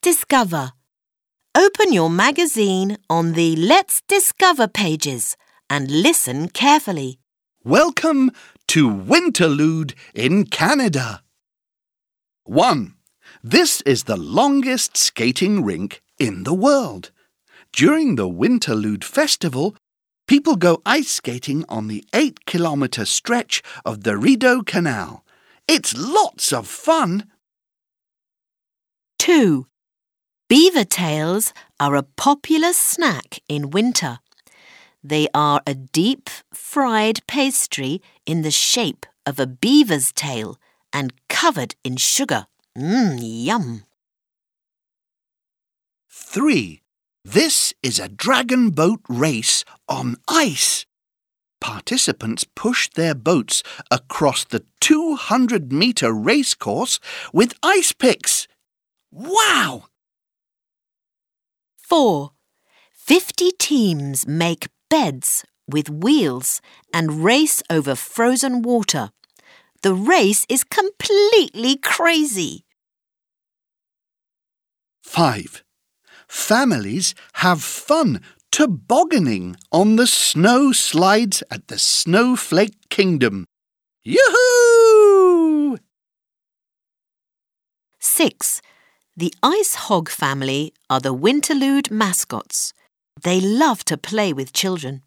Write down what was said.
discover. Open your magazine on the Let's Discover pages and listen carefully. Welcome to Winterlude in Canada. 1. This is the longest skating rink in the world. During the Winterlude Festival, people go ice skating on the 8-kilometre stretch of the Rideau Canal. It's lots of fun. 2. Beaver tails are a popular snack in winter. They are a deep fried pastry in the shape of a beaver's tail and covered in sugar. Yum! 3. This is a dragon boat race on ice. Participants push their boats across the 200-metre race course with ice picks. Wow! 4. 50 teams make beds with wheels and race over frozen water. The race is completely crazy. 5. Families have fun tobogganing on the snow slides at the Snowflake Kingdom. Yoo-hoo! 6. The Ice Hog family are the Winterlude mascots. They love to play with children.